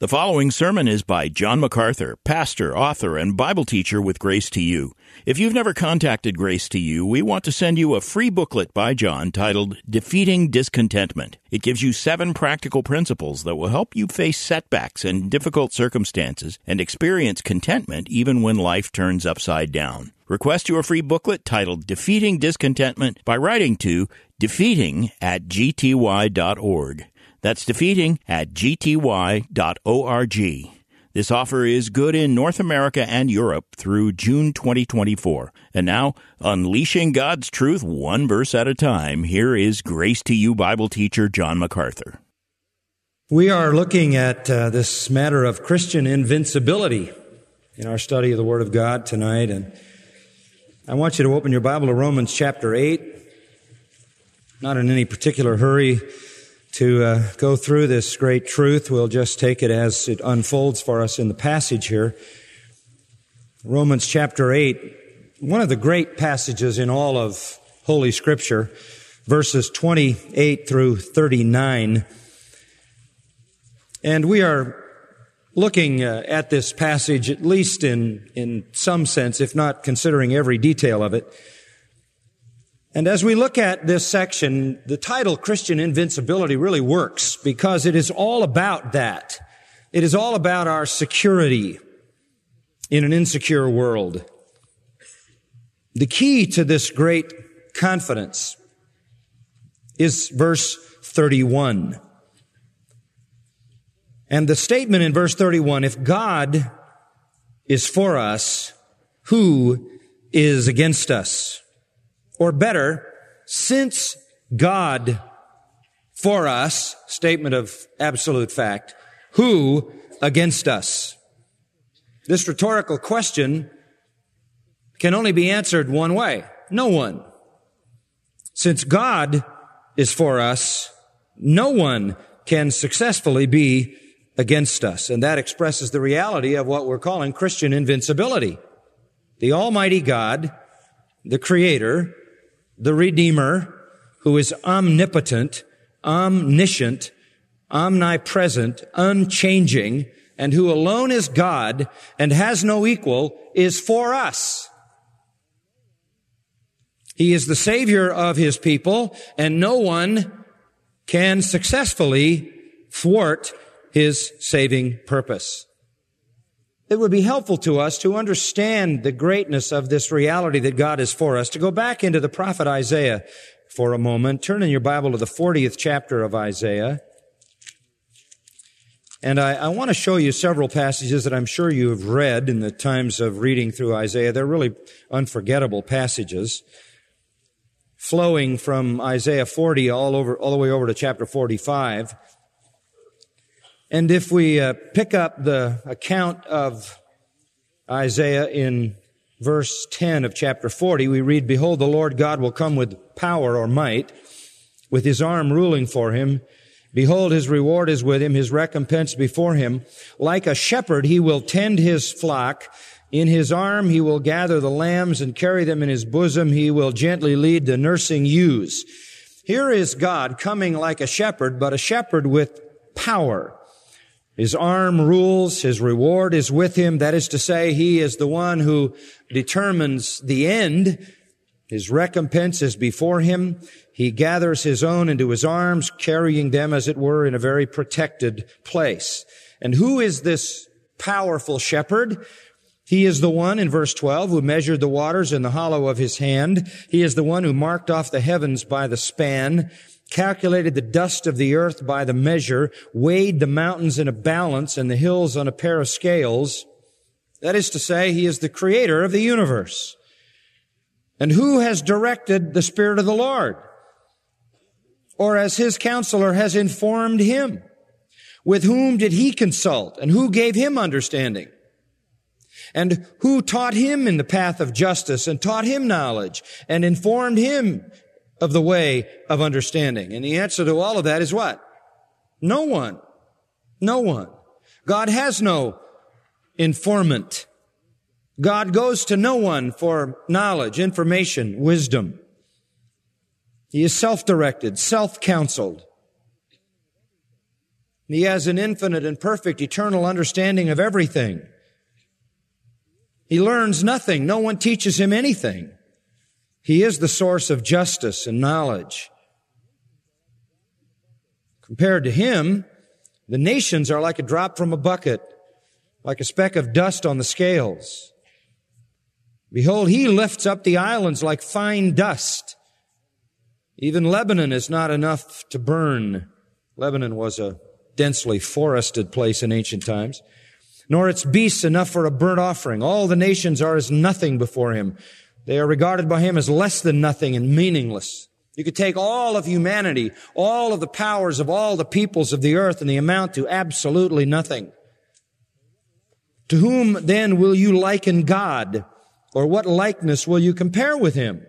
The following sermon is by John MacArthur, pastor, author, and Bible teacher with Grace to You. If you've never contacted Grace to You, we want to send you a free booklet by John titled Defeating Discontentment. It gives you 7 practical principles that will help you face setbacks and difficult circumstances and experience contentment even when life turns upside down. Request your free booklet titled Defeating Discontentment by writing to defeating@gty.org. That's defeating@gty.org. This offer is good in North America and Europe through June 2024. And now, unleashing God's truth one verse at a time, here is Grace to You Bible teacher John MacArthur. We are looking at this matter of Christian invincibility in our study of the Word of God tonight. And I want you to open your Bible to Romans chapter 8. Not in any particular hurry to go through this great truth. We'll just take it as it unfolds for us in the passage here. Romans chapter 8, one of the great passages in all of Holy Scripture, verses 28 through 39. And we are looking at this passage, at least in some sense, if not considering every detail of it. And as we look at this section, the title Christian Invincibility really works because it is all about that. It is all about our security in an insecure world. The key to this great confidence is verse 31. And the statement in verse 31, if God is for us, who is against us? Or better, since God for us, statement of absolute fact, who against us? This rhetorical question can only be answered one way. No one. Since God is for us, no one can successfully be against us. And that expresses the reality of what we're calling Christian invincibility. The Almighty God, the Creator, the Redeemer, who is omnipotent, omniscient, omnipresent, unchanging, and who alone is God and has no equal, is for us. He is the Savior of His people, and no one can successfully thwart His saving purpose. It would be helpful to us to understand the greatness of this reality that God is for us, to go back into the prophet Isaiah for a moment. Turn in your Bible to the 40th chapter of Isaiah. And I want to show you several passages that I'm sure you have read in the times of reading through Isaiah. They're really unforgettable passages, flowing from Isaiah 40 all the way over to chapter 45. And if we pick up the account of Isaiah in verse 10 of chapter 40, we read, behold, the Lord God will come with power or might, with His arm ruling for Him. Behold, His reward is with Him, His recompense before Him. Like a shepherd, He will tend His flock. In His arm He will gather the lambs and carry them in His bosom. He will gently lead the nursing ewes. Here is God coming like a shepherd, but a shepherd with power. His arm rules, His reward is with Him. That is to say, He is the one who determines the end. His recompense is before Him. He gathers His own into His arms, carrying them, as it were, in a very protected place. And who is this powerful shepherd? He is the one, in verse 12, who measured the waters in the hollow of His hand. He is the one who marked off the heavens by the span, calculated the dust of the earth by the measure, weighed the mountains in a balance and the hills on a pair of scales. That is to say, He is the creator of the universe. And who has directed the Spirit of the Lord? Or as His counselor has informed Him? With whom did He consult? And who gave Him understanding? And who taught Him in the path of justice and taught Him knowledge and informed Him of the way of understanding? And the answer to all of that is what? No one. No one. God has no informant. God goes to no one for knowledge, information, wisdom. He is self-directed, self-counseled. He has an infinite and perfect eternal understanding of everything. He learns nothing. No one teaches him anything. He is the source of justice and knowledge. Compared to him, the nations are like a drop from a bucket, like a speck of dust on the scales. Behold, he lifts up the islands like fine dust. Even Lebanon is not enough to burn. Lebanon was a densely forested place in ancient times. Nor its beasts enough for a burnt offering. All the nations are as nothing before him. They are regarded by him as less than nothing and meaningless. You could take all of humanity, all of the powers of all the peoples of the earth, and they amount to absolutely nothing. To whom then will you liken God? Or what likeness will you compare with him?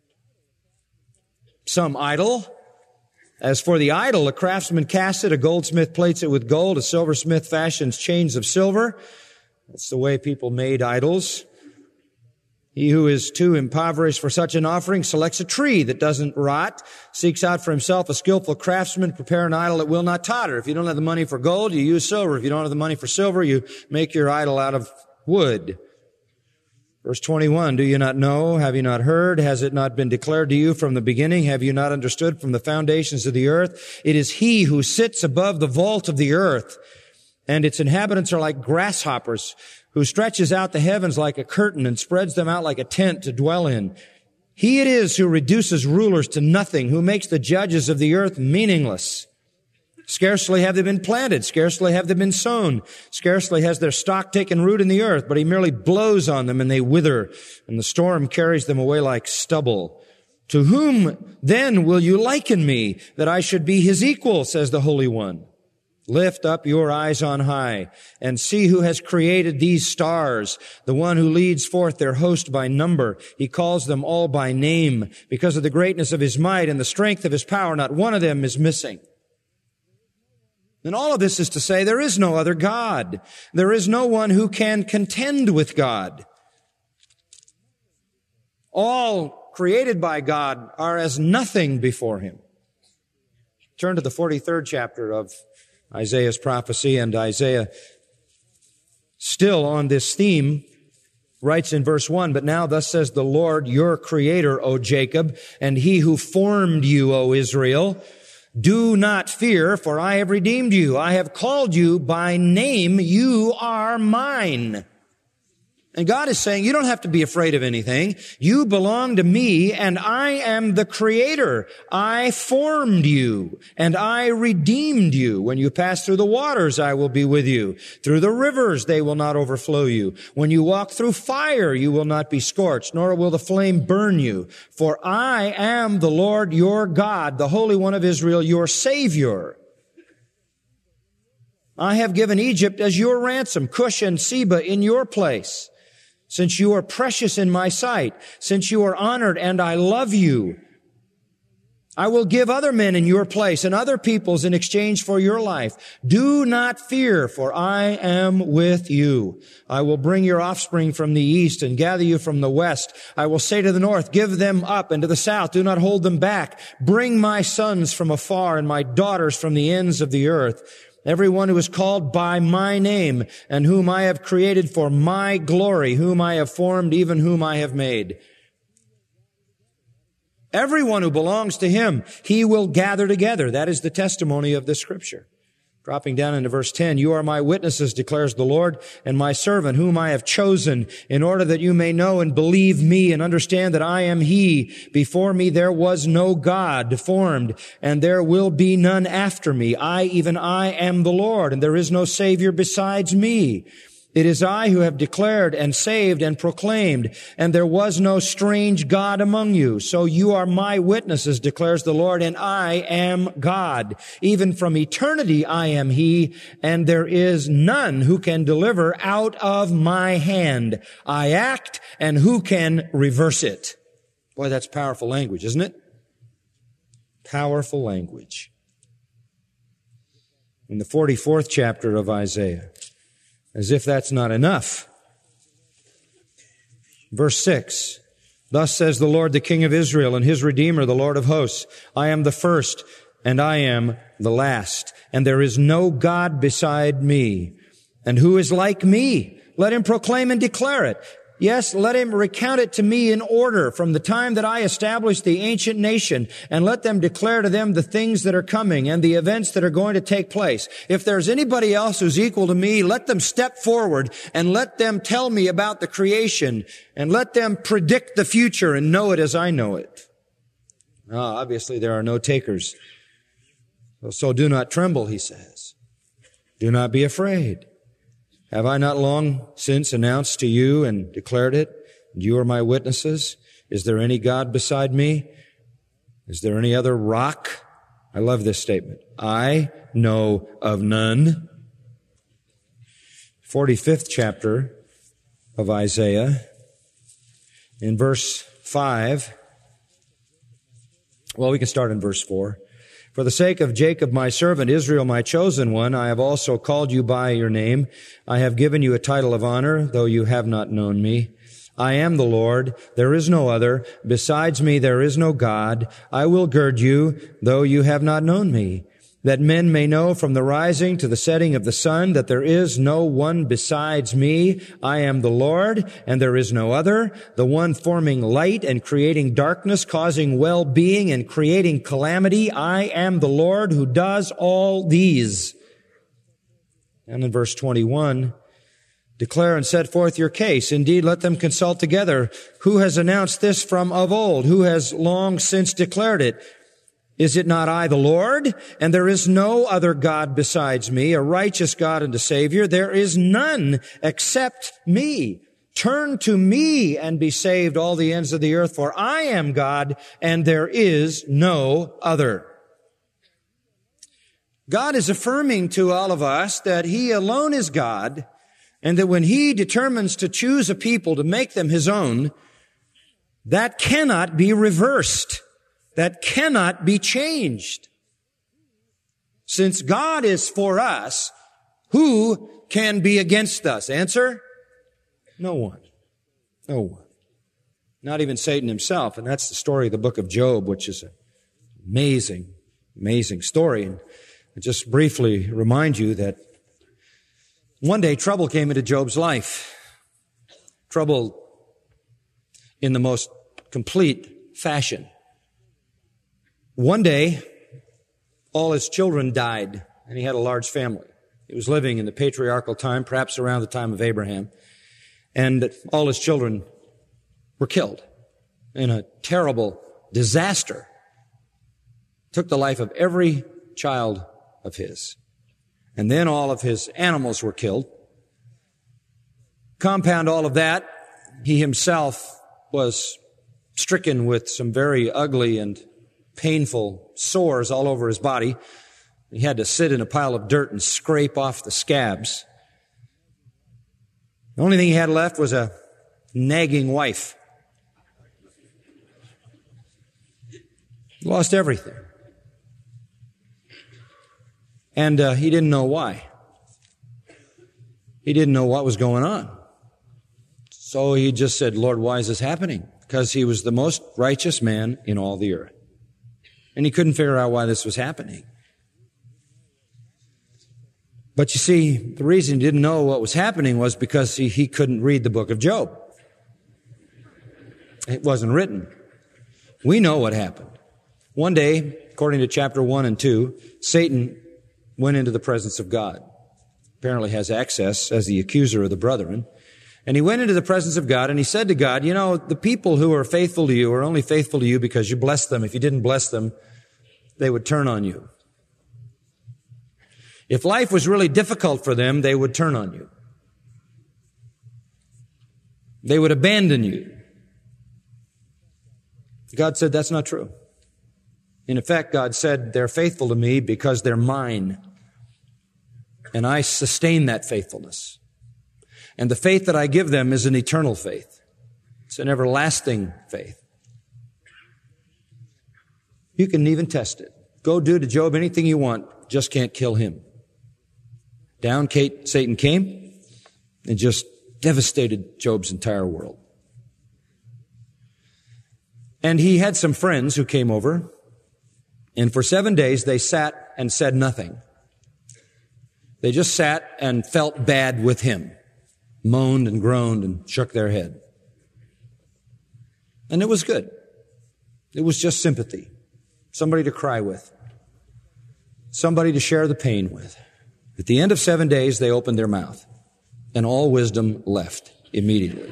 Some idol. As for the idol, a craftsman casts it, a goldsmith plates it with gold, a silversmith fashions chains of silver. That's the way people made idols. He who is too impoverished for such an offering selects a tree that doesn't rot, seeks out for himself a skillful craftsman, prepare an idol that will not totter. If you don't have the money for gold, you use silver. If you don't have the money for silver, you make your idol out of wood. Verse 21, do you not know? Have you not heard? Has it not been declared to you from the beginning? Have you not understood from the foundations of the earth? It is he who sits above the vault of the earth, and its inhabitants are like grasshoppers, who stretches out the heavens like a curtain and spreads them out like a tent to dwell in. He it is who reduces rulers to nothing, who makes the judges of the earth meaningless. Scarcely have they been planted, scarcely have they been sown, scarcely has their stock taken root in the earth, but he merely blows on them and they wither, and the storm carries them away like stubble. To whom then will you liken me, that I should be his equal, says the Holy One? Lift up your eyes on high and see who has created these stars, the one who leads forth their host by number. He calls them all by name. Because of the greatness of his might and the strength of his power, not one of them is missing. And all of this is to say there is no other God. There is no one who can contend with God. All created by God are as nothing before him. Turn to the 43rd chapter of Isaiah's prophecy, and Isaiah, still on this theme, writes in verse 1, but now thus says the Lord, your creator, O Jacob, and he who formed you, O Israel, do not fear, for I have redeemed you. I have called you by name. You are mine. And God is saying, you don't have to be afraid of anything. You belong to me, and I am the creator. I formed you, and I redeemed you. When you pass through the waters, I will be with you. Through the rivers, they will not overflow you. When you walk through fire, you will not be scorched, nor will the flame burn you. For I am the Lord your God, the Holy One of Israel, your Savior. I have given Egypt as your ransom, Cush and Seba in your place. Since you are precious in my sight, since you are honored and I love you, I will give other men in your place and other peoples in exchange for your life. Do not fear, for I am with you. I will bring your offspring from the east and gather you from the west. I will say to the north, give them up, and to the south, do not hold them back. Bring my sons from afar and my daughters from the ends of the earth. Everyone who is called by my name and whom I have created for my glory, whom I have formed, even whom I have made. Everyone who belongs to him, he will gather together. That is the testimony of this scripture. Dropping down into verse 10, you are my witnesses, declares the Lord, and my servant whom I have chosen, in order that you may know and believe me and understand that I am he. Before me there was no God formed, and there will be none after me. Even I am the Lord, and there is no Savior besides me. It is I who have declared and saved and proclaimed, and there was no strange God among you. So you are my witnesses, declares the Lord, and I am God. Even from eternity I am he, and there is none who can deliver out of my hand. I act, and who can reverse it? Boy, that's powerful language, isn't it? Powerful language. In the 44th chapter of Isaiah, as if that's not enough. Verse 6, thus says the Lord, the King of Israel, and his Redeemer, the Lord of hosts, I am the first, and I am the last. and there is no God beside me. And who is like me? Let him proclaim and declare it. Yes, let him recount it to me in order from the time that I established the ancient nation, and let them declare to them the things that are coming and the events that are going to take place. If there's anybody else who's equal to me, let them step forward and let them tell me about the creation, and let them predict the future and know it as I know it. Obviously there are no takers. So do not tremble, he says. Do not be afraid. Have I not long since announced to you and declared it? And you are my witnesses. Is there any God beside me? Is there any other rock? I love this statement. I know of none. 45th chapter of Isaiah, in verse 5. Well, we can start in verse 4. For the sake of Jacob, my servant, Israel, my chosen one, I have also called you by your name. I have given you a title of honor, though you have not known me. I am the Lord. There is no other. Besides me, there is no God. I will gird you, though you have not known me, that men may know from the rising to the setting of the sun that there is no one besides me. I am the Lord, and there is no other, the one forming light and creating darkness, causing well-being and creating calamity. I am the Lord who does all these. And in verse 21, declare and set forth your case. Indeed, let them consult together. Who has announced this from of old? Who has long since declared it? Is it not I, the Lord? And there is no other God besides me, a righteous God and a Savior. There is none except me. Turn to me and be saved, all the ends of the earth, for I am God, and there is no other. God is affirming to all of us that He alone is God, and that when He determines to choose a people to make them His own, that cannot be reversed. That cannot be changed. Since God is for us, who can be against us? Answer? No one. No one. Not even Satan himself. And that's the story of the book of Job, which is an amazing, amazing story. And I just briefly remind you that one day trouble came into Job's life. Trouble in the most complete fashion. One day, all his children died, and he had a large family. He was living in the patriarchal time, perhaps around the time of Abraham, and all his children were killed in a terrible disaster. Took the life of every child of his. And then all of his animals were killed. Compound all of that, he himself was stricken with some very ugly and painful sores all over his body. He had to sit in a pile of dirt and scrape off the scabs. The only thing he had left was a nagging wife. He lost everything. And he didn't know why. He didn't know what was going on. So he just said, Lord, why is this happening? Because he was the most righteous man in all the earth. And he couldn't figure out why this was happening. But you see, the reason he didn't know what was happening was because he couldn't read the book of Job. It wasn't written. We know what happened. One day, according to chapter 1 and 2, Satan went into the presence of God. Apparently has access as the accuser of the brethren. And he went into the presence of God and he said to God, you know, the people who are faithful to you are only faithful to you because you blessed them. If you didn't bless them, they would turn on you. If life was really difficult for them, they would turn on you. They would abandon you. God said, that's not true. In effect, God said, they're faithful to me because they're mine. And I sustain that faithfulness. And the faith that I give them is an eternal faith. It's an everlasting faith. You can even test it. Go do to Job anything you want, just can't kill him. Down Satan came and just devastated Job's entire world. And he had some friends who came over, and for 7 days they sat and said nothing. They just sat and felt bad with him, moaned and groaned and shook their head. And it was good. It was just sympathy, somebody to cry with, somebody to share the pain with. At the end of 7 days, they opened their mouth, and all wisdom left immediately.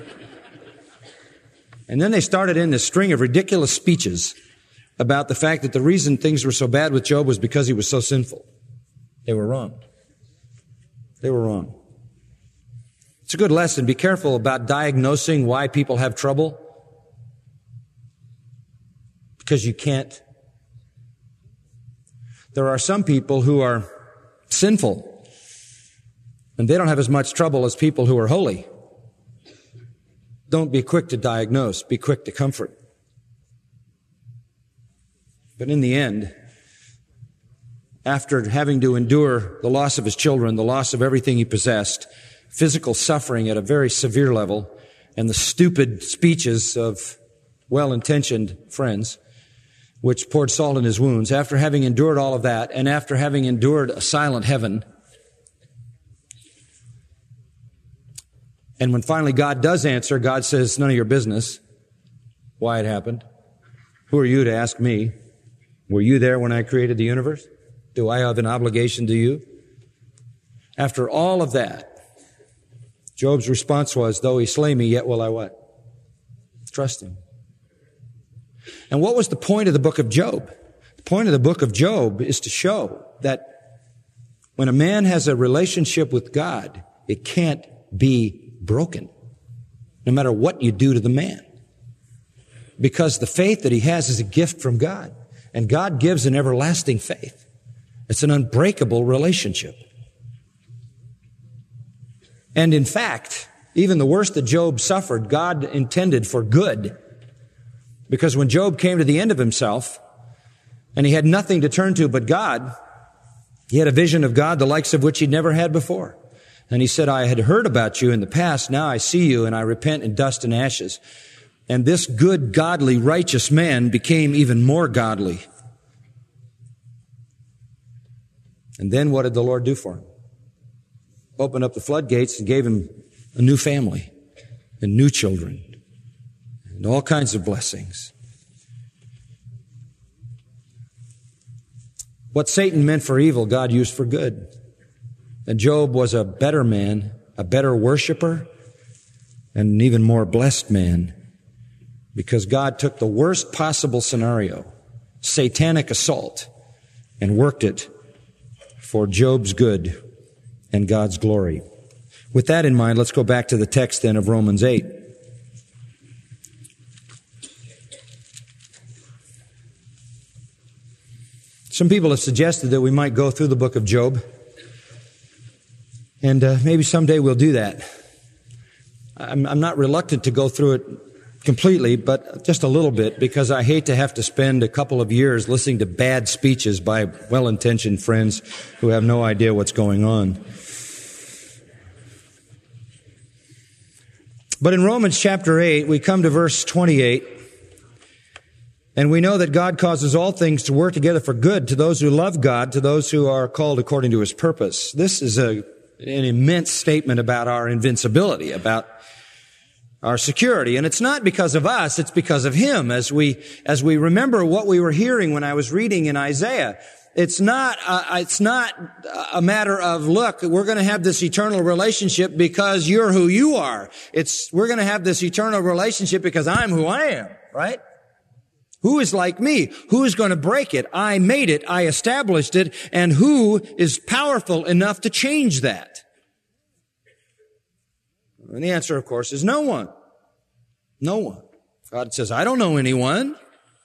And then they started in this string of ridiculous speeches about the fact that the reason things were so bad with Job was because he was so sinful. They were wrong. They were wrong. It's a good lesson. Be careful about diagnosing why people have trouble, because you can't. There are some people who are sinful, and they don't have as much trouble as people who are holy. Don't be quick to diagnose. Be quick to comfort. But in the end, after having to endure the loss of his children, the loss of everything he possessed, physical suffering at a very severe level, and the stupid speeches of well-intentioned friends, which poured salt in his wounds, after having endured all of that, and after having endured a silent heaven, and when finally God does answer, God says, none of your business why it happened. Who are you to ask me? Were you there when I created the universe? Do I have an obligation to you? After all of that, Job's response was, though he slay me, yet will I what? Trust him. And what was the point of the book of Job? The point of the book of Job is to show that when a man has a relationship with God, it can't be broken, no matter what you do to the man. Because the faith that he has is a gift from God, and God gives an everlasting faith. It's an unbreakable relationship. And in fact, even the worst that Job suffered, God intended for good. Because when Job came to the end of himself, and he had nothing to turn to but God, he had a vision of God the likes of which he'd never had before. And he said, I had heard about you in the past, now I see you, and I repent in dust and ashes. And this good, godly, righteous man became even more godly. And then what did the Lord do for him? Opened up the floodgates and gave him a new family and new children and all kinds of blessings. What Satan meant for evil, God used for good. And Job was a better man, a better worshiper, and an even more blessed man, because God took the worst possible scenario, satanic assault, and worked it for Job's good and God's glory. With that in mind, let's go back to the text then of Romans 8. Some people have suggested that we might go through the book of Job, and maybe someday we'll do that. I'm not reluctant to go through it completely, but just a little bit, because I hate to have to spend a couple of years listening to bad speeches by well-intentioned friends who have no idea what's going on. But in Romans chapter 8, we come to verse 28, and we know that God causes all things to work together for good to those who love God, to those who are called according to His purpose. This is an immense statement about our invincibility, about our security. And it's not because of us, it's because of Him. As we remember what we were hearing when I was reading in Isaiah, it's not a matter of, look, we're going to have this eternal relationship because you're who you are. We're going to have this eternal relationship because I'm who I am, right? Who is like me? Who is going to break it? I made it. I established it. And who is powerful enough to change that? And the answer, of course, is no one. No one. God says, I don't know anyone.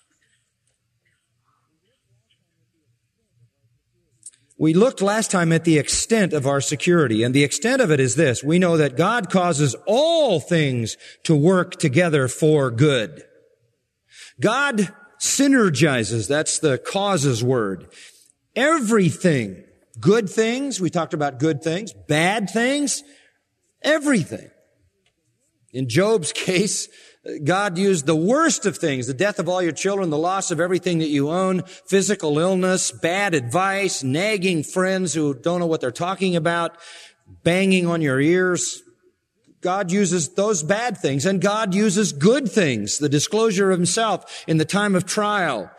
We looked last time at the extent of our security, and the extent of it is this. We know that God causes all things to work together for good. God synergizes, that's the causes word. Everything, good things, we talked about good things, bad things, everything. In Job's case, God used the worst of things, the death of all your children, the loss of everything that you own, physical illness, bad advice, nagging friends who don't know what they're talking about, banging on your ears. God uses those bad things, and God uses good things, the disclosure of himself in the time of trial,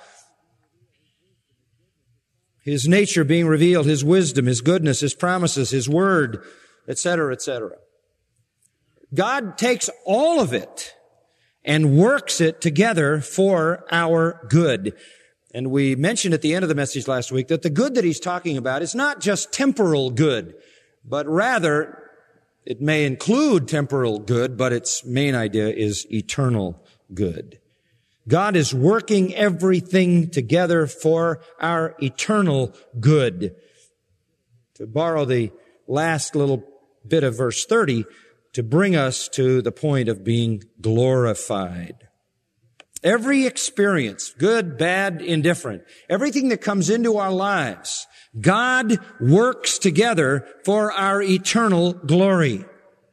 his nature being revealed, his wisdom, his goodness, his promises, his word, etc., etc. God takes all of it and works it together for our good. And we mentioned at the end of the message last week that the good that he's talking about is not just temporal good, but rather it may include temporal good, but its main idea is eternal good. God is working everything together for our eternal good. To borrow the last little bit of verse 30, to bring us to the point of being glorified. Every experience, good, bad, indifferent, everything that comes into our lives, God works together for our eternal glory.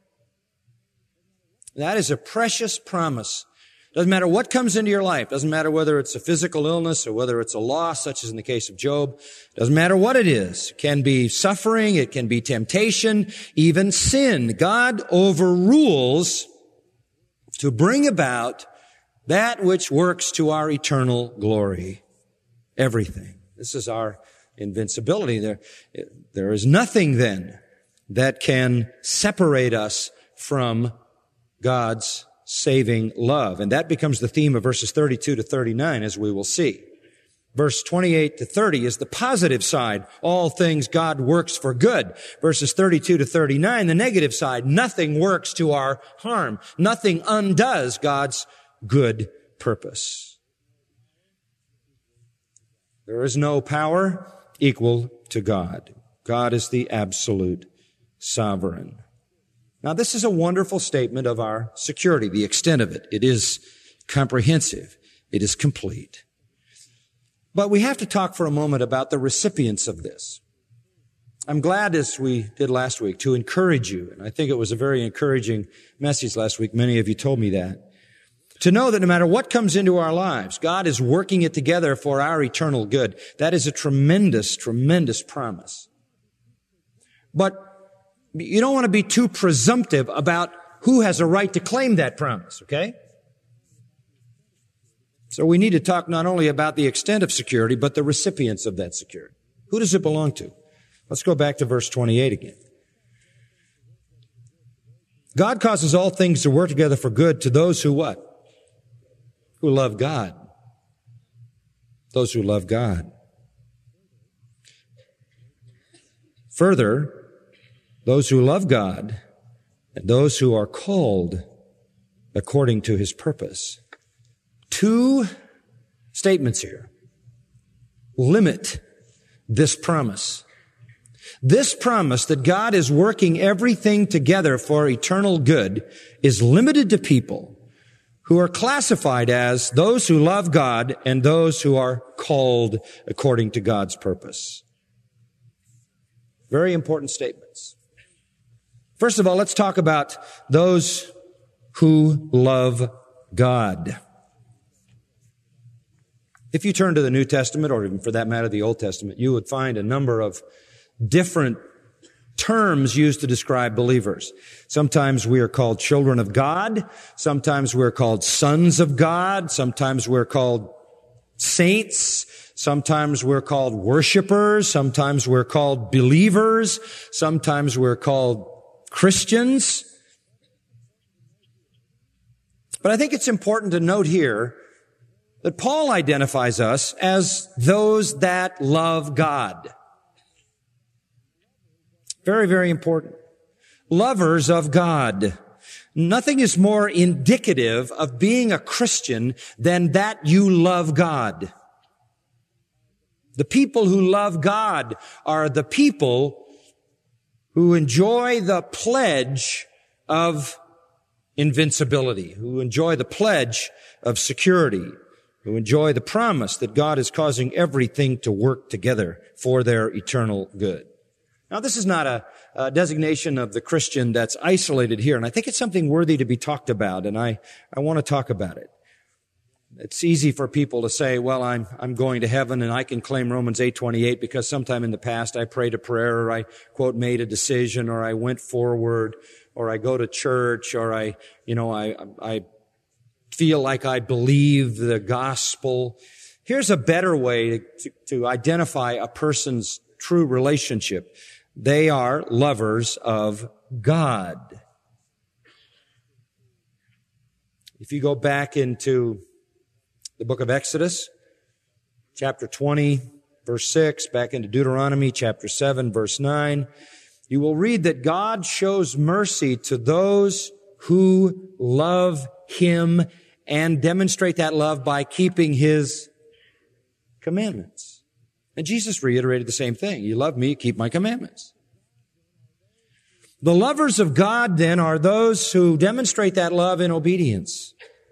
That is a precious promise. Doesn't matter what comes into your life. Doesn't matter whether it's a physical illness or whether it's a loss, such as in the case of Job. Doesn't matter what it is. It can be suffering. It can be temptation, even sin. God overrules to bring about that which works to our eternal glory. Everything. This is our invincibility. There is nothing then that can separate us from God's saving love. And that becomes the theme of verses 32 to 39, as we will see. Verse 28 to 30 is the positive side. All things God works for good. Verses 32 to 39, the negative side. Nothing works to our harm. Nothing undoes God's good purpose. There is no power equal to God. God is the absolute sovereign. Now, this is a wonderful statement of our security, the extent of it. It is comprehensive. It is complete. But we have to talk for a moment about the recipients of this. I'm glad, as we did last week, to encourage you, and I think it was a very encouraging message last week. Many of you told me that. To know that no matter what comes into our lives, God is working it together for our eternal good. That is a tremendous, tremendous promise. But you don't want to be too presumptive about who has a right to claim that promise, okay? So we need to talk not only about the extent of security, but the recipients of that security. Who does it belong to? Let's go back to verse 28 again. God causes all things to work together for good to those who what? Who love God. Those who love God. Further, those who love God and those who are called according to his purpose. Two statements here limit this promise. This promise that God is working everything together for eternal good is limited to people who are classified as those who love God and those who are called according to God's purpose. Very important statements. First of all, let's talk about those who love God. If you turn to the New Testament, or even for that matter, the Old Testament, you would find a number of different terms used to describe believers. Sometimes we are called children of God. Sometimes we're called sons of God. Sometimes we're called saints. Sometimes we're called worshipers. Sometimes we're called believers. Sometimes we're called Christians. But I think it's important to note here that Paul identifies us as those that love God. Very, very important. Lovers of God. Nothing is more indicative of being a Christian than that you love God. The people who love God are the people who enjoy the pledge of invincibility, who enjoy the pledge of security, who enjoy the promise that God is causing everything to work together for their eternal good. Now, this is not a designation of the Christian that's isolated here, and I think it's something worthy to be talked about, and I want to talk about it. It's easy for people to say, well, I'm going to heaven and I can claim Romans 8:28 because sometime in the past I prayed a prayer or I, quote, made a decision or I went forward or I go to church or I feel like I believe the gospel. Here's a better way to identify a person's true relationship. They are lovers of God. If you go back into the book of Exodus, chapter 20, verse 6, back into Deuteronomy, chapter 7, verse 9, you will read that God shows mercy to those who love Him and demonstrate that love by keeping His commandments. And Jesus reiterated the same thing. You love me, keep my commandments. The lovers of God, then, are those who demonstrate that love in obedience.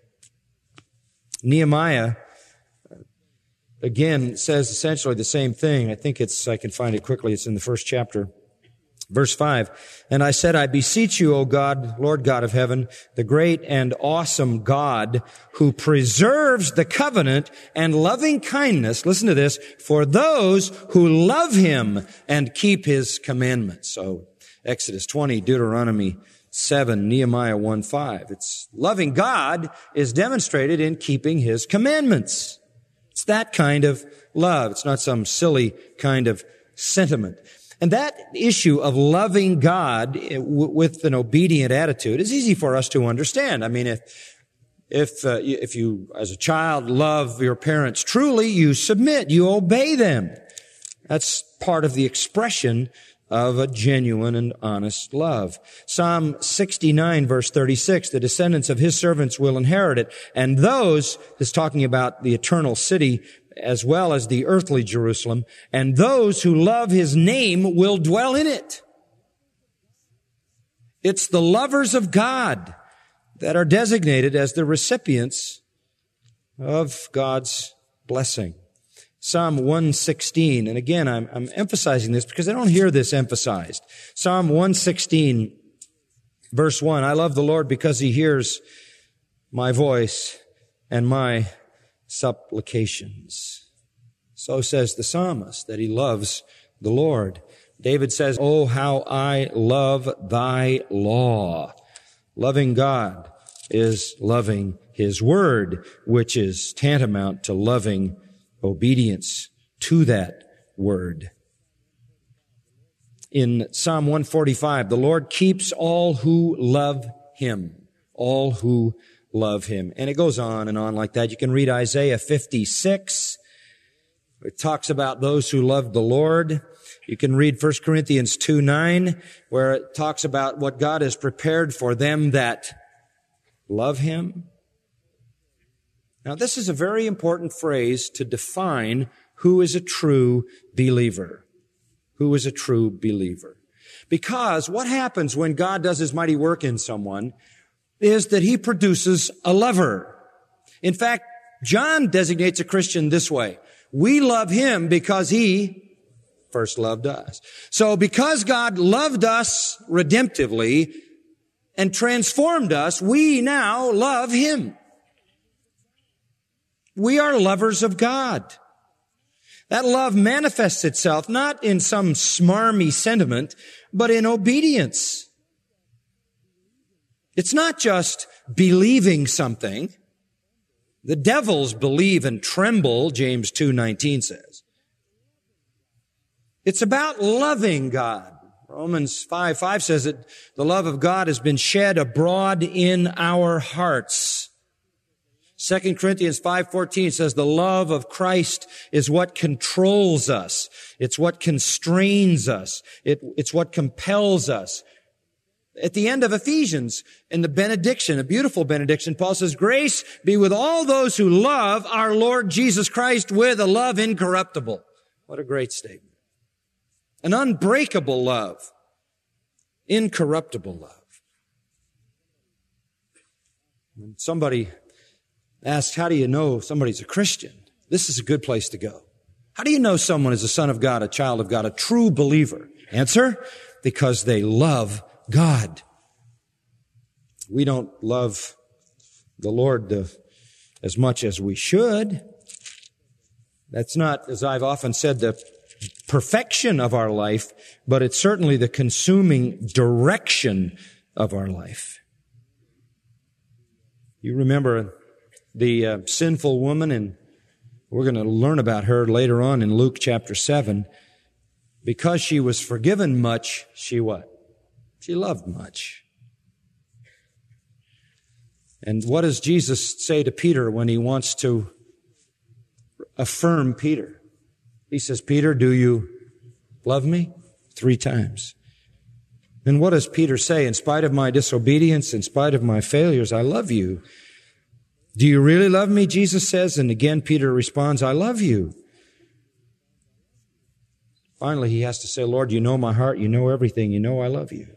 Nehemiah, again, says essentially the same thing. I can find it quickly. It's in the first chapter. Verse 5, and I said, I beseech you, O God, Lord God of heaven, the great and awesome God who preserves the covenant and loving kindness, listen to this, for those who love Him and keep His commandments. So Exodus 20, Deuteronomy 7, Nehemiah 1:5. It's loving God is demonstrated in keeping His commandments. It's that kind of love. It's not some silly kind of sentiment. And that issue of loving God with an obedient attitude is easy for us to understand. I mean, if you, as a child, love your parents truly, you submit, you obey them. That's part of the expression of a genuine and honest love. Psalm 69, verse 36, the descendants of His servants will inherit it. And those, is talking about the eternal city as well as the earthly Jerusalem, and those who love His name will dwell in it. It's the lovers of God that are designated as the recipients of God's blessing. Psalm 116, and again, I'm emphasizing this because I don't hear this emphasized. Psalm 116, verse 1, I love the Lord because He hears my voice and my supplications. So says the psalmist that he loves the Lord. David says, oh, how I love thy law. Loving God is loving His word, which is tantamount to loving obedience to that word. In Psalm 145, the Lord keeps all who love Him. All who love Him. And it goes on and on like that. You can read Isaiah 56. It talks about those who love the Lord. You can read 1 Corinthians 2:9, where it talks about what God has prepared for them that love Him. Now, this is a very important phrase to define who is a true believer. Who is a true believer? Because what happens when God does His mighty work in someone is that He produces a lover. In fact, John designates a Christian this way. We love Him because He first loved us. So because God loved us redemptively and transformed us, we now love Him. We are lovers of God. That love manifests itself not in some smarmy sentiment, but in obedience. It's not just believing something. The devils believe and tremble, James 2:19 says. It's about loving God. Romans 5:5 says that the love of God has been shed abroad in our hearts. 2 Corinthians 5:14 says the love of Christ is what controls us. It's what constrains us. It's what compels us. At the end of Ephesians, in the benediction, a beautiful benediction, Paul says, grace be with all those who love our Lord Jesus Christ with a love incorruptible. What a great statement. An unbreakable love. Incorruptible love. When somebody asks, how do you know somebody's a Christian? This is a good place to go. How do you know someone is a son of God, a child of God, a true believer? Answer, because they love God. We don't love the Lord as much as we should. That's not, as I've often said, the perfection of our life, but it's certainly the consuming direction of our life. You remember the sinful woman, and we're going to learn about her later on in Luke chapter 7. Because she was forgiven much, she what? She loved much. And what does Jesus say to Peter when he wants to affirm Peter? He says, Peter, do you love me? 3 times. And what does Peter say? In spite of my disobedience, in spite of my failures, I love you. Do you really love me? Jesus says. And again, Peter responds, I love you. Finally, he has to say, Lord, you know my heart. You know everything. You know I love you.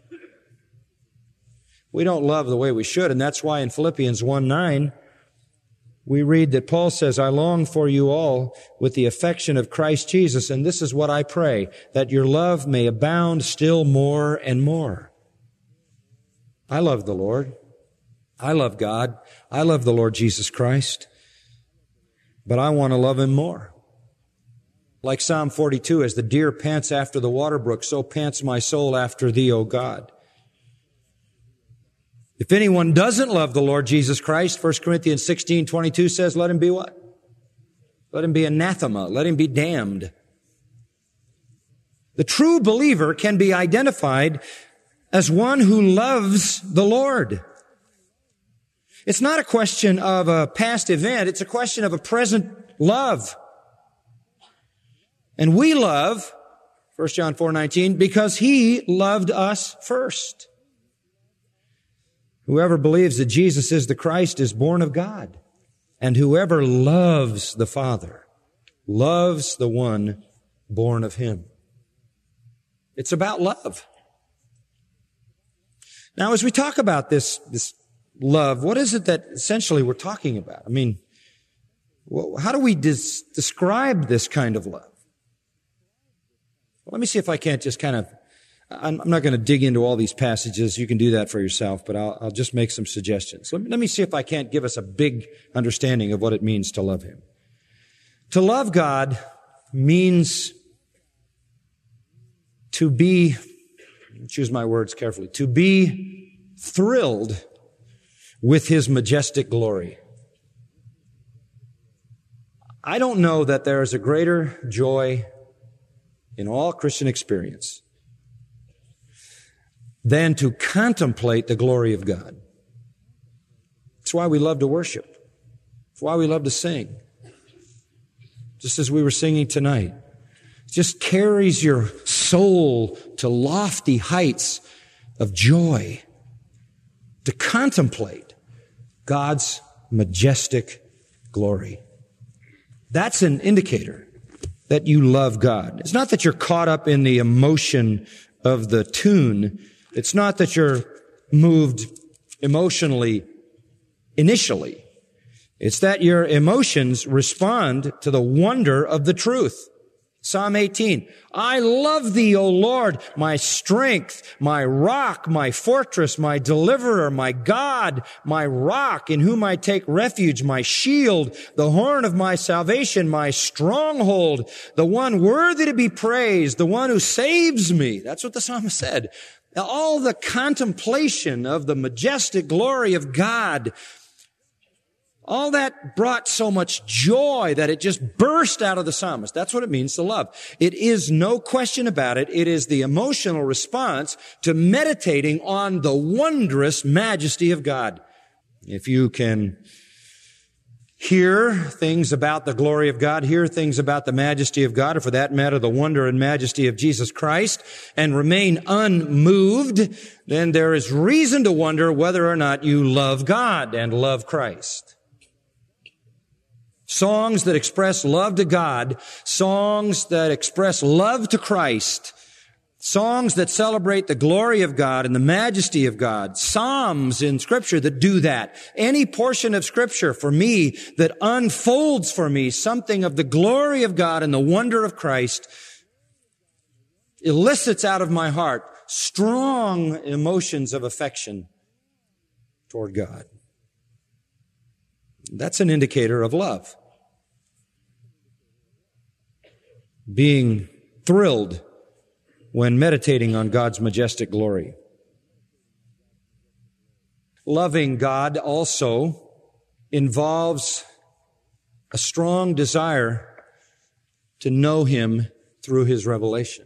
We don't love the way we should. And that's why in Philippians 1:9, we read that Paul says, I long for you all with the affection of Christ Jesus. And this is what I pray, that your love may abound still more and more. I love the Lord. I love God. I love the Lord Jesus Christ. But I want to love Him more. Like Psalm 42, as the deer pants after the water brook, so pants my soul after Thee, O God. If anyone doesn't love the Lord Jesus Christ, 1 Corinthians 16:22 says, let him be what? Let him be anathema. Let him be damned. The true believer can be identified as one who loves the Lord. It's not a question of a past event. It's a question of a present love. And we love, 1 John 4:19, because He loved us first. Whoever believes that Jesus is the Christ is born of God. And whoever loves the Father loves the one born of Him. It's about love. Now, as we talk about this love, what is it that essentially we're talking about? I mean, how do we describe this kind of love? Let me see if I can't just I'm not going to dig into all these passages. You can do that for yourself, but I'll just make some suggestions. Let me see if I can't give us a big understanding of what it means to love Him. To love God means to be, choose my words carefully, to be thrilled with His majestic glory. I don't know that there is a greater joy in all Christian experience than to contemplate the glory of God. That's why we love to worship. That's why we love to sing. Just as we were singing tonight. It just carries your soul to lofty heights of joy. To contemplate God's majestic glory. That's an indicator that you love God. It's not that you're caught up in the emotion of the tune. It's not that you're moved emotionally initially. It's that your emotions respond to the wonder of the truth. Psalm 18, I love Thee, O Lord, my strength, my rock, my fortress, my deliverer, my God, my rock in whom I take refuge, my shield, the horn of my salvation, my stronghold, the one worthy to be praised, the one who saves me. That's what the psalmist said. All the contemplation of the majestic glory of God, all that brought so much joy that it just burst out of the psalmist. That's what it means to love. It is no question about it. It is the emotional response to meditating on the wondrous majesty of God. If you can hear things about the glory of God, hear things about the majesty of God, or for that matter, the wonder and majesty of Jesus Christ, and remain unmoved, then there is reason to wonder whether or not you love God and love Christ. Songs that express love to God, songs that express love to Christ, songs that celebrate the glory of God and the majesty of God, psalms in Scripture that do that. Any portion of Scripture for me that unfolds for me something of the glory of God and the wonder of Christ elicits out of my heart strong emotions of affection toward God. That's an indicator of love. Being thrilled when meditating on God's majestic glory. Loving God also involves a strong desire to know Him through His revelation.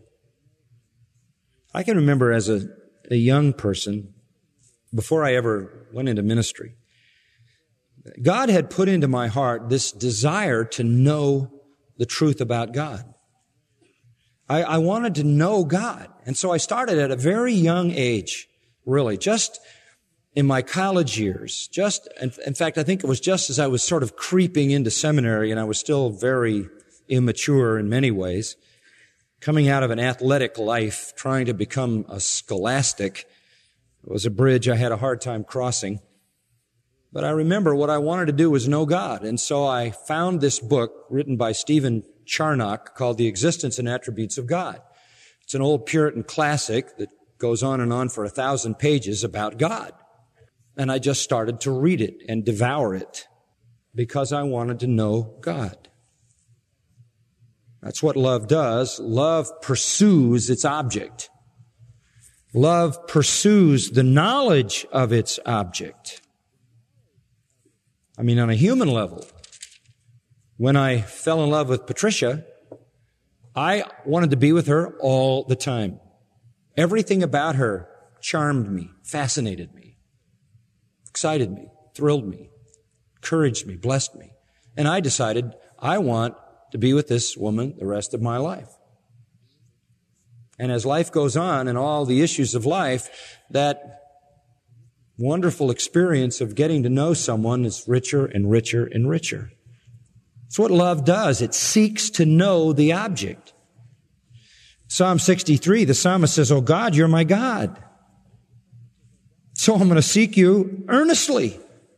I can remember as a young person, before I ever went into ministry, God had put into my heart this desire to know the truth about God. I wanted to know God. And so I started at a very young age, really, just in my college years. In fact, I think it was just as I was sort of creeping into seminary, and I was still very immature in many ways, coming out of an athletic life, trying to become a scholastic. It was a bridge I had a hard time crossing. But I remember what I wanted to do was know God. And so I found this book written by Stephen Charnock called The Existence and Attributes of God. It's an old Puritan classic that goes on and on for 1,000 pages about God. And I just started to read it and devour it because I wanted to know God. That's what love does. Love pursues its object. Love pursues the knowledge of its object. I mean, on a human level, when I fell in love with Patricia, I wanted to be with her all the time. Everything about her charmed me, fascinated me, excited me, thrilled me, encouraged me, blessed me. And I decided I want to be with this woman the rest of my life. And as life goes on and all the issues of life, that wonderful experience of getting to know someone is richer and richer and richer. It's what love does. It seeks to know the object. Psalm 63, the psalmist says, "Oh God, you're my God. So I'm going to seek you earnestly.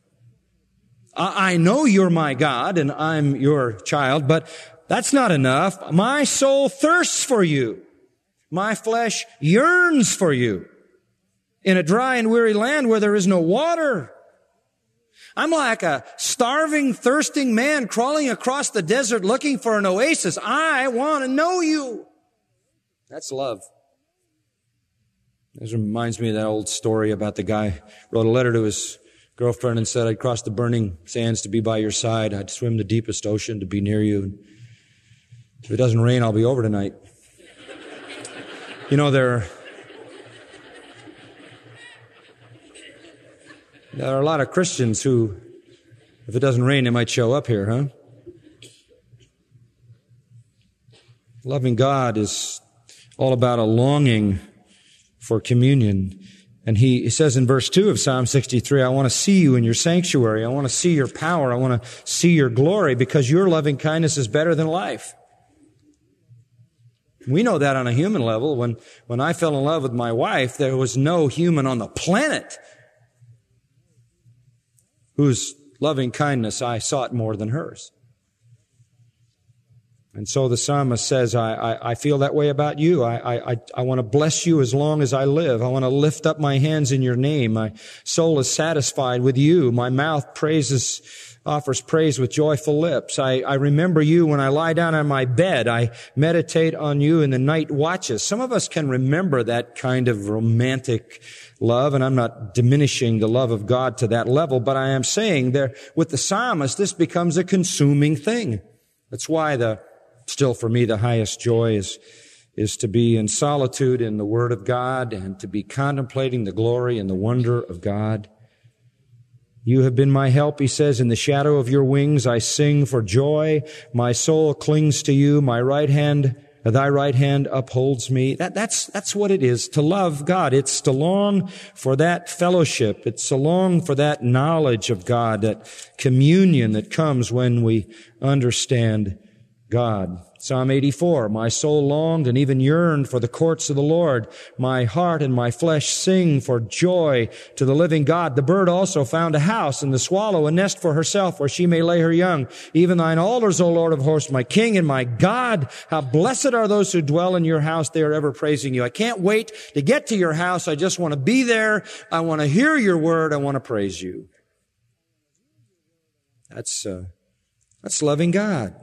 I know you're my God and I'm your child, but that's not enough. My soul thirsts for you. My flesh yearns for you in a dry and weary land where there is no water. I'm like a starving, thirsting man crawling across the desert looking for an oasis. I want to know you." That's love. This reminds me of that old story about the guy who wrote a letter to his girlfriend and said, "I'd cross the burning sands to be by your side. I'd swim the deepest ocean to be near you. If it doesn't rain, I'll be over tonight." You know, there are a lot of Christians who, if it doesn't rain, they might show up here, huh? Loving God is all about a longing for communion. And he says in verse 2 of Psalm 63, "I want to see you in your sanctuary. I want to see your power. I want to see your glory because your loving kindness is better than life." We know that on a human level. When I fell in love with my wife, there was no human on the planet whose loving kindness I sought more than hers. And so the psalmist says, I feel that way about you. I want to bless you as long as I live. I want to lift up my hands in your name. My soul is satisfied with you. My mouth offers praise with joyful lips. I remember you when I lie down on my bed. I meditate on you in the night watches. Some of us can remember that kind of romantic love, and I'm not diminishing the love of God to that level, but I am saying there, with the psalmist, this becomes a consuming thing. That's why still for me, the highest joy is to be in solitude in the Word of God and to be contemplating the glory and the wonder of God. You have been my help, he says, in the shadow of your wings I sing for joy. My soul clings to you. Thy right hand upholds me. That's what it is to love God. It's to long for that fellowship. It's to long for that knowledge of God, that communion that comes when we understand God. Psalm 84, my soul longed and even yearned for the courts of the Lord. My heart and my flesh sing for joy to the living God. The bird also found a house, and the swallow a nest for herself, where she may lay her young. Even thine altars, O Lord of hosts, my King and my God. How blessed are those who dwell in your house. They are ever praising you. I can't wait to get to your house. I just want to be there. I want to hear your word. I want to praise you. That's loving God.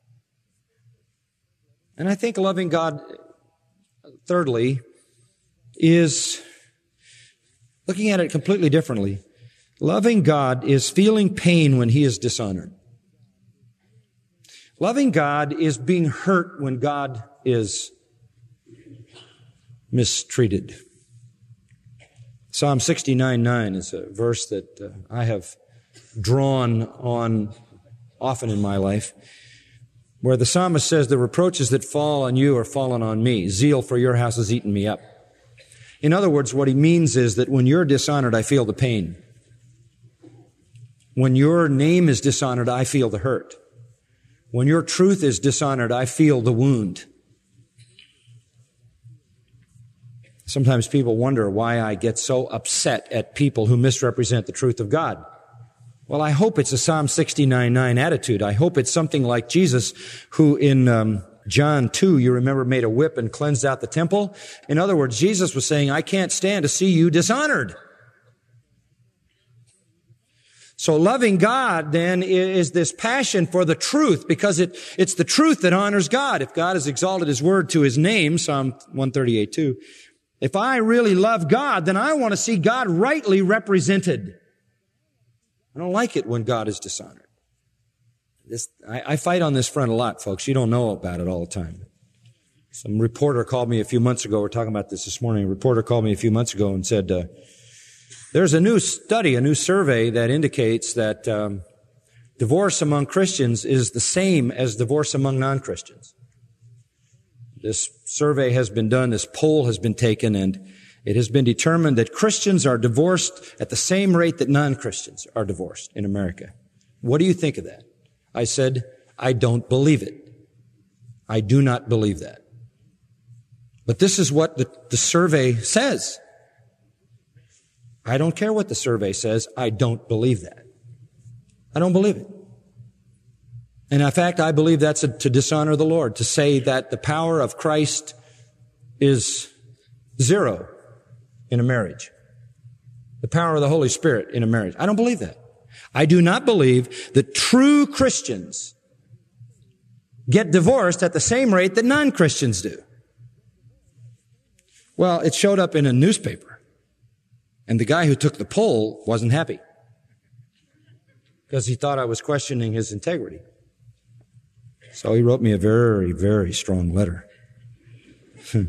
And I think loving God, thirdly, is looking at it completely differently. Loving God is feeling pain when He is dishonored. Loving God is being hurt when God is mistreated. Psalm 69:9 is a verse that I have drawn on often in my life, where the psalmist says, the reproaches that fall on you are fallen on me. Zeal for your house has eaten me up. In other words, what he means is that when you're dishonored, I feel the pain. When your name is dishonored, I feel the hurt. When your truth is dishonored, I feel the wound. Sometimes people wonder why I get so upset at people who misrepresent the truth of God. Well, I hope it's a Psalm 69:9 attitude. I hope it's something like Jesus, who in John 2, you remember, made a whip and cleansed out the temple. In other words, Jesus was saying, I can't stand to see you dishonored. So loving God, then, is this passion for the truth, because it's the truth that honors God. If God has exalted His word to His name, Psalm 138:2, if I really love God, then I want to see God rightly represented. I don't like it when God is dishonored. I fight on this front a lot, folks. You don't know about it all the time. Some reporter called me a few months ago. We're talking about this morning. A reporter called me a few months ago and said, there's a new study, a new survey that indicates that divorce among Christians is the same as divorce among non-Christians. This survey has been done, this poll has been taken, and it has been determined that Christians are divorced at the same rate that non-Christians are divorced in America. What do you think of that? I said, I don't believe it. I do not believe that. But this is what the survey says. I don't care what the survey says. I don't believe that. I don't believe it. And in fact, I believe that's to dishonor the Lord, to say that the power of Christ is zero in a marriage. The power of the Holy Spirit in a marriage. I don't believe that. I do not believe that true Christians get divorced at the same rate that non-Christians do. Well, it showed up in a newspaper, and the guy who took the poll wasn't happy because he thought I was questioning his integrity. So he wrote me a very, very strong letter. I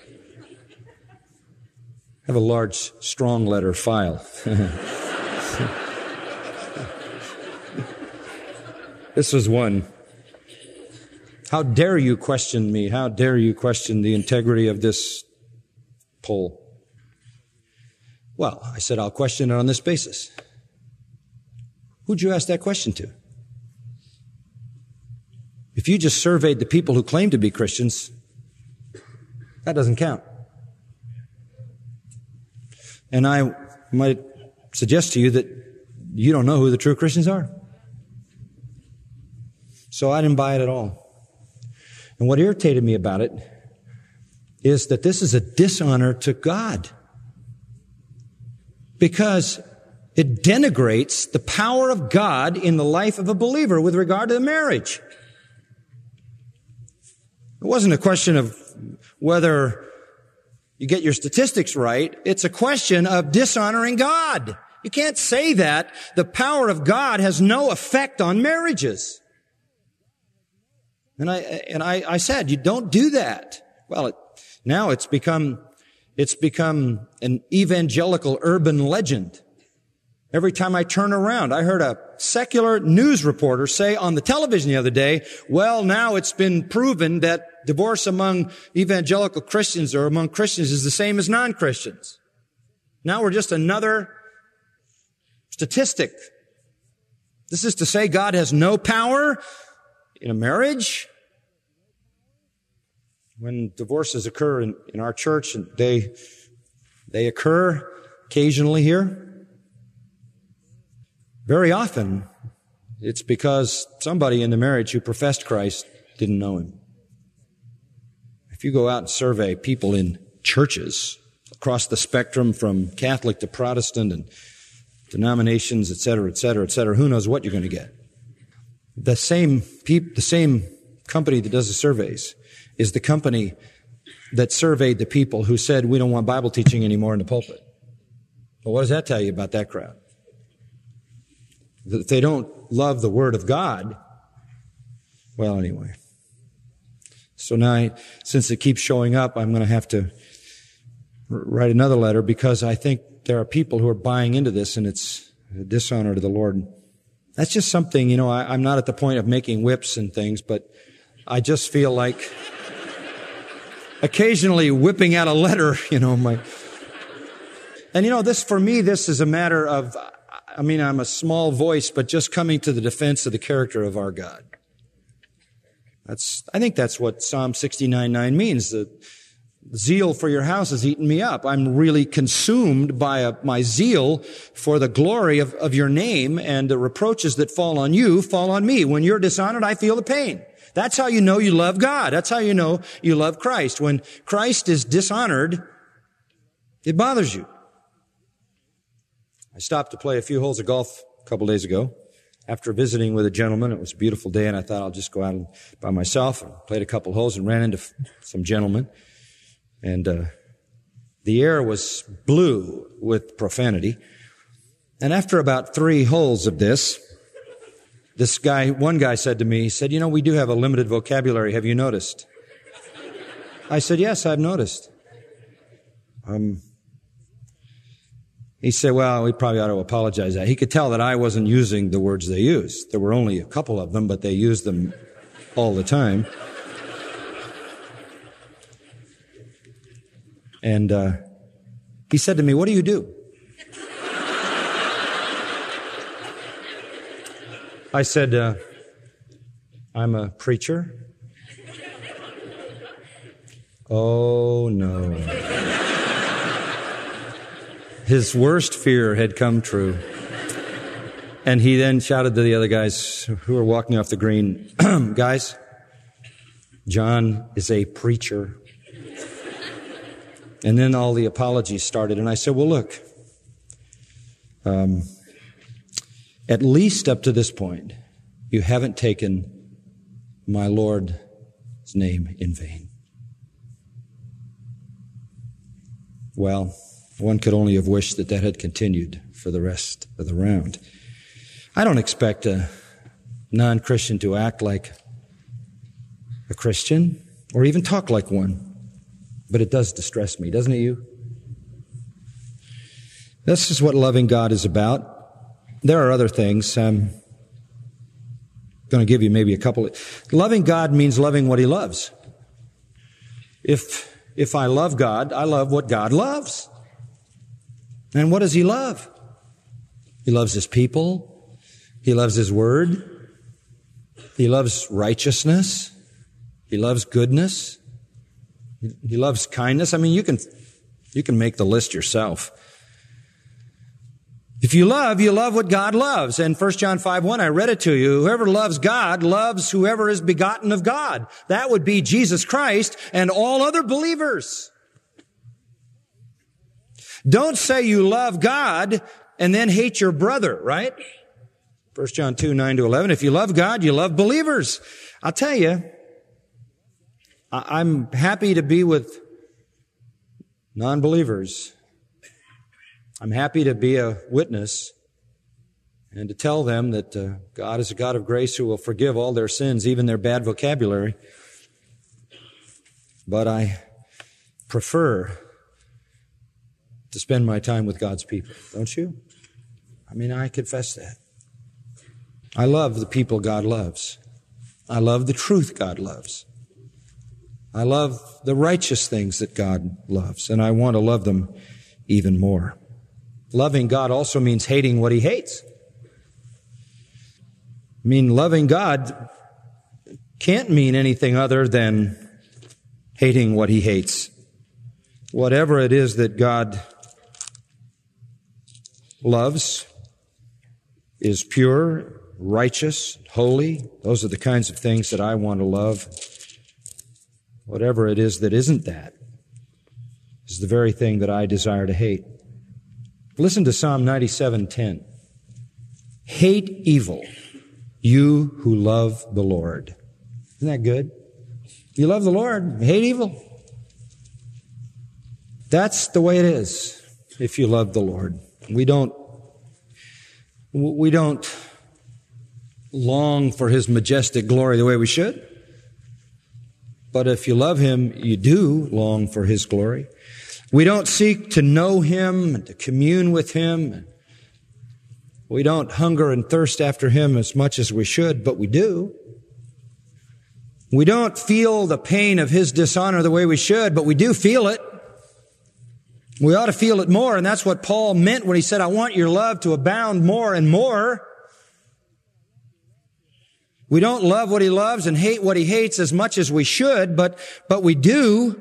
have a large, strong letter file. This was one. How dare you question me? How dare you question the integrity of this poll? Well, I said, I'll question it on this basis. Who'd you ask that question to? If you just surveyed the people who claim to be Christians, that doesn't count. And I might suggest to you that you don't know who the true Christians are. So I didn't buy it at all. And what irritated me about it is that this is a dishonor to God, because it denigrates the power of God in the life of a believer with regard to the marriage. It wasn't a question of whether you get your statistics right. It's a question of dishonoring God. You can't say that the power of God has no effect on marriages. And I said, you don't do that. Well, now it's become an evangelical urban legend. Every time I turn around, I heard a secular news reporter say on the television the other day, well, now it's been proven that divorce among evangelical Christians or among Christians is the same as non-Christians. Now we're just another statistic. This is to say God has no power in a marriage. when divorces occur in our church, and they occur occasionally here, very often it's because somebody in the marriage who professed Christ didn't know Him. If you go out and survey people in churches across the spectrum from Catholic to Protestant and denominations, et cetera, who knows what you're going to get. The same company that does the surveys is the company that surveyed the people who said, we don't want Bible teaching anymore in the pulpit. Well, what does that tell you about that crowd? That they don't love the Word of God. Well, anyway. So now, since it keeps showing up, I'm going to have to write another letter, because I think there are people who are buying into this, and it's a dishonor to the Lord. That's just something, I'm not at the point of making whips and things, but I just feel like occasionally whipping out a letter, And this, for me, this is a matter of, I'm a small voice, but just coming to the defense of the character of our God. I think that's what Psalm 69:9 means. The zeal for your house has eaten me up. I'm really consumed by my zeal for the glory of your name, and the reproaches that fall on you fall on me. When you're dishonored, I feel the pain. That's how you know you love God. That's how you know you love Christ. When Christ is dishonored, it bothers you. I stopped to play a few holes of golf a couple days ago after visiting with a gentleman. It was a beautiful day, and I thought I'll just go out by myself. I played a couple holes and ran into some gentlemen. And the air was blue with profanity. And after about 3 holes of this one guy said to me, he said, we do have a limited vocabulary. Have you noticed? I said, yes, I've noticed. He said, well, we probably ought to apologize. He could tell that I wasn't using the words they used. There were only a couple of them, but they used them all the time. And he said to me, what do you do? I said, I'm a preacher. Oh, no. His worst fear had come true. And he then shouted to the other guys who were walking off the green, guys, John is a preacher. And then all the apologies started. And I said, well, look, at least up to this point, you haven't taken my Lord's name in vain. Well, one could only have wished that had continued for the rest of the round. I don't expect a non-Christian to act like a Christian or even talk like one. But it does distress me, doesn't it you? This is what loving God is about. There are other things. I'm going to give you maybe a couple. Loving God means loving what He loves. If I love God, I love what God loves. And what does He love? He loves His people. He loves His Word. He loves righteousness. He loves goodness. He loves kindness. You can make the list yourself. If you love what God loves. And 1 John 5:1, I read it to you. Whoever loves God loves whoever is begotten of God. That would be Jesus Christ and all other believers. Don't say you love God and then hate your brother, right? 1 John 2:9-11. If you love God, you love believers. I'll tell you, I'm happy to be with non-believers. I'm happy to be a witness and to tell them that God is a God of grace who will forgive all their sins, even their bad vocabulary. But I prefer to spend my time with God's people, don't you? I confess that. I love the people God loves. I love the truth God loves. I love the righteous things that God loves, and I want to love them even more. Loving God also means hating what He hates. Loving God can't mean anything other than hating what he hates. Whatever it is that God loves is pure, righteous, holy. Those are the kinds of things that I want to love. Whatever it is that isn't that is the very thing that I desire to hate. Listen to Psalm 97:10. Hate evil, you who love the Lord. Isn't that good? You love the Lord, hate evil. That's the way it is if you love the Lord. We don't long for His majestic glory the way we should. But if you love Him, you do long for His glory. We don't seek to know Him and to commune with Him. We don't hunger and thirst after Him as much as we should, but we do. We don't feel the pain of His dishonor the way we should, but we do feel it. We ought to feel it more, and that's what Paul meant when he said, I want your love to abound more and more. We don't love what He loves and hate what He hates as much as we should, but we do.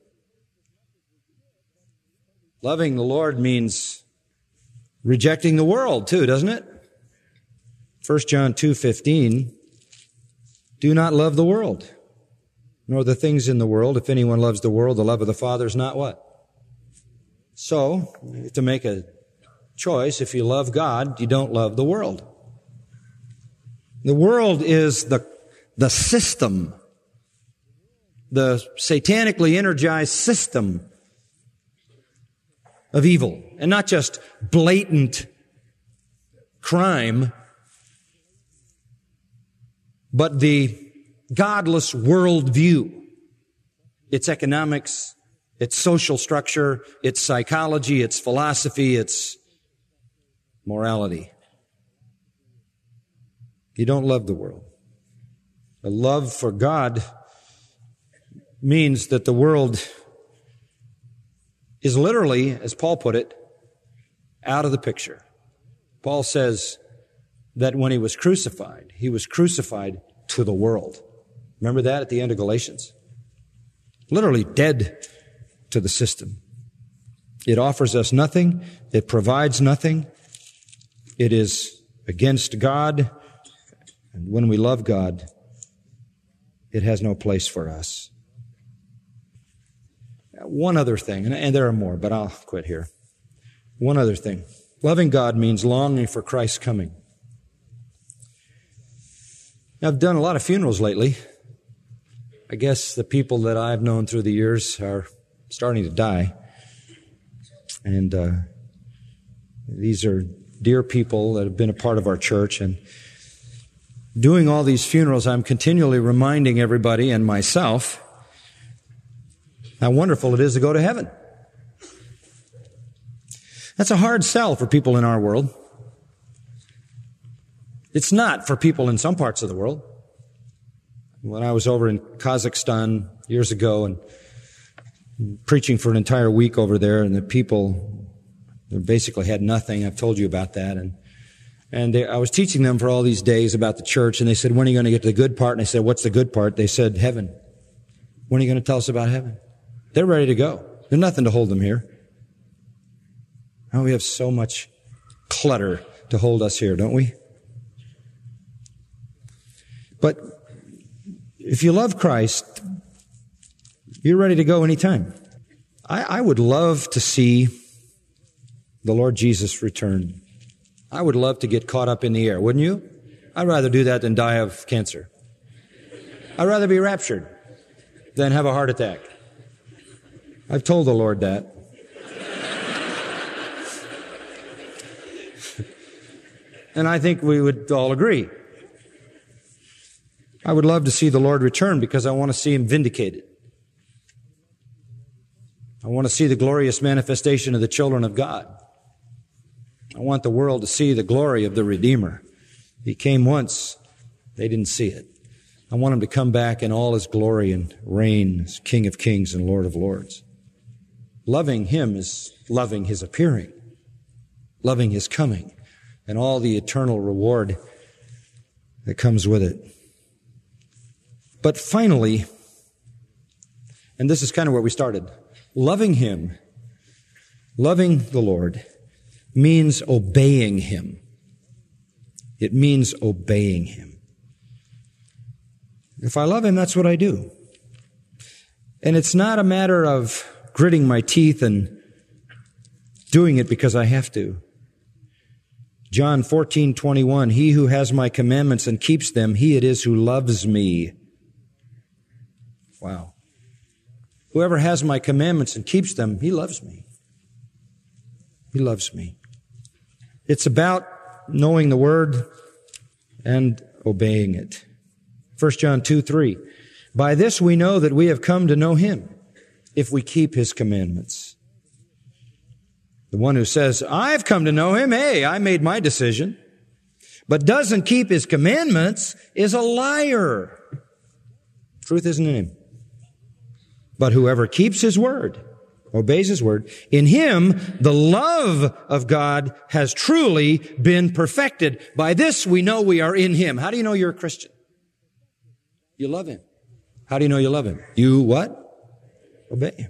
Loving the Lord means rejecting the world too, doesn't it? 1 John 2:15, do not love the world, nor the things in the world. If anyone loves the world, the love of the Father is not what? So, you have to make a choice. If you love God, you don't love the world. The world is the system, the satanically energized system of evil, and not just blatant crime, but the godless worldview, its economics, its social structure, its psychology, its philosophy, its morality. You don't love the world. A love for God means that the world is literally, as Paul put it, out of the picture. Paul says that when He was crucified to the world. Remember that at the end of Galatians? Literally dead to the system. It offers us nothing. It provides nothing. It is against God. And when we love God, it has no place for us. One other thing, and there are more, but I'll quit here. One other thing. Loving God means longing for Christ's coming. Now, I've done a lot of funerals lately. I guess the people that I've known through the years are starting to die. And these are dear people that have been a part of our church. And doing all these funerals, I'm continually reminding everybody and myself how wonderful it is to go to heaven. That's a hard sell for people in our world. It's not for people in some parts of the world. When I was over in Kazakhstan years ago and preaching for an entire week over there, and the people basically had nothing. I've told you about that. And I was teaching them for all these days about the church, and they said, when are you going to get to the good part? And I said, what's the good part? They said, heaven. When are you going to tell us about heaven? They're ready to go. There's nothing to hold them here. Oh, we have so much clutter to hold us here, don't we? But if you love Christ, you're ready to go anytime. I would love to see the Lord Jesus return. I would love to get caught up in the air, wouldn't you? I'd rather do that than die of cancer. I'd rather be raptured than have a heart attack. I've told the Lord that. And I think we would all agree. I would love to see the Lord return because I want to see Him vindicated. I want to see the glorious manifestation of the children of God. I want the world to see the glory of the Redeemer. He came once. They didn't see it. I want Him to come back in all His glory and reign as King of Kings and Lord of Lords. Loving Him is loving His appearing, loving His coming, and all the eternal reward that comes with it. But finally, And this is kind of where we started. Loving Him, loving the Lord, means obeying Him. It means obeying Him. If I love Him, that's what I do. And it's not a matter of gritting my teeth and doing it because I have to. John 14:21, he who has my commandments and keeps them, he it is who loves me. Wow. Whoever has my commandments and keeps them, he loves me. He loves me. It's about knowing the Word and obeying it. 1 John 2:3, by this we know that we have come to know Him, if we keep His commandments. The one who says, I've come to know Him, hey, I made my decision, but doesn't keep His commandments is a liar. Truth isn't in him. But whoever keeps His word, obeys His word, in him the love of God has truly been perfected. By this we know we are in Him. How do you know you're a Christian? You love Him. How do you know you love Him? You what? Obey Him.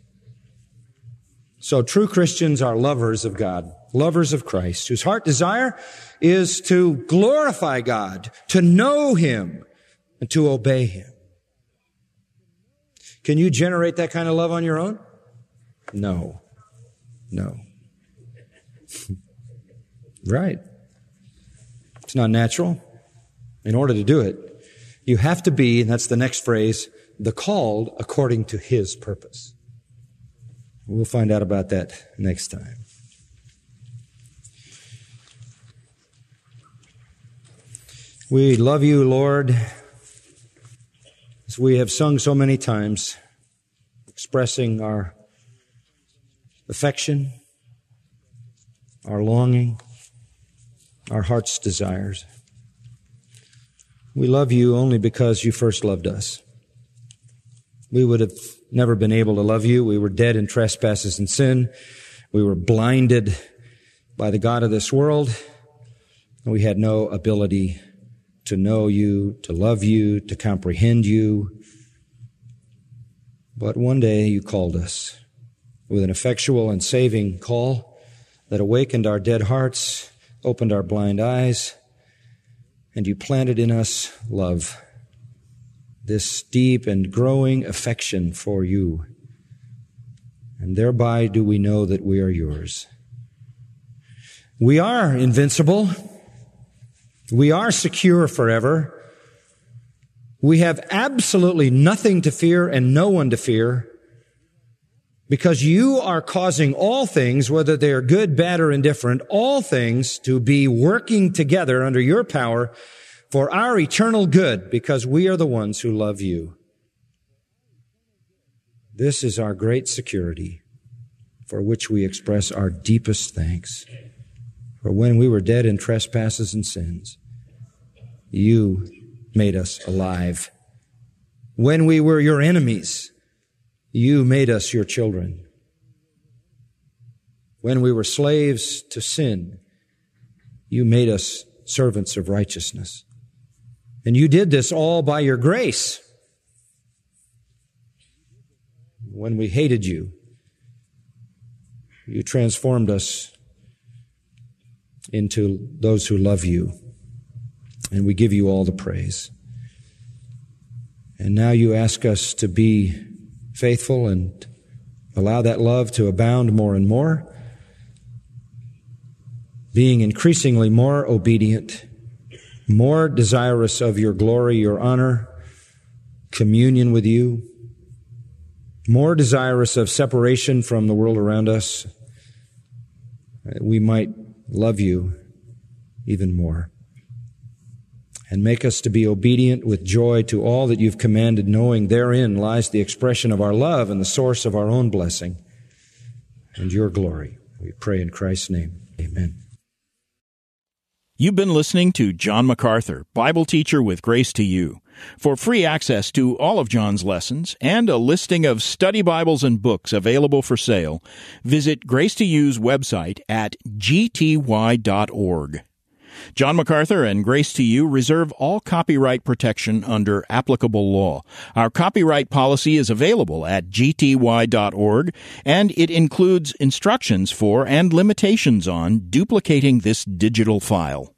So true Christians are lovers of God, lovers of Christ, whose heart desire is to glorify God, to know Him, and to obey Him. Can you generate that kind of love on your own? No. No. Right. It's not natural. In order to do it, you have to be, and that's the next phrase, the called according to His purpose. We'll find out about that next time. We love You, Lord, as we have sung so many times, expressing our affection, our longing, our heart's desires. We love You only because You first loved us. We would have never been able to love You. We were dead in trespasses and sin. We were blinded by the god of this world. And we had no ability to know You, to love You, to comprehend You. But one day You called us with an effectual and saving call that awakened our dead hearts, opened our blind eyes, and You planted in us love. This deep and growing affection for You. And thereby do we know that we are Yours. We are invincible. We are secure forever. We have absolutely nothing to fear and no one to fear, because You are causing all things, whether they are good, bad, or indifferent, all things to be working together under Your power for our eternal good, because we are the ones who love You. This is our great security, for which we express our deepest thanks. For when we were dead in trespasses and sins, You made us alive. When we were Your enemies, You made us Your children. When we were slaves to sin, You made us servants of righteousness. And You did this all by Your grace. When we hated You, You transformed us into those who love You. And we give You all the praise. And now You ask us to be faithful and allow that love to abound more and more, being increasingly more obedient, more desirous of Your glory, Your honor, communion with You, more desirous of separation from the world around us, that we might love You even more. And make us to be obedient with joy to all that You've commanded, knowing therein lies the expression of our love and the source of our own blessing and Your glory. We pray in Christ's name. Amen. You've been listening to John MacArthur, Bible teacher with Grace to You. For free access to all of John's lessons and a listing of study Bibles and books available for sale, visit Grace to You's website at gty.org. John MacArthur and Grace to You reserve all copyright protection under applicable law. Our copyright policy is available at gty.org, and it includes instructions for and limitations on duplicating this digital file.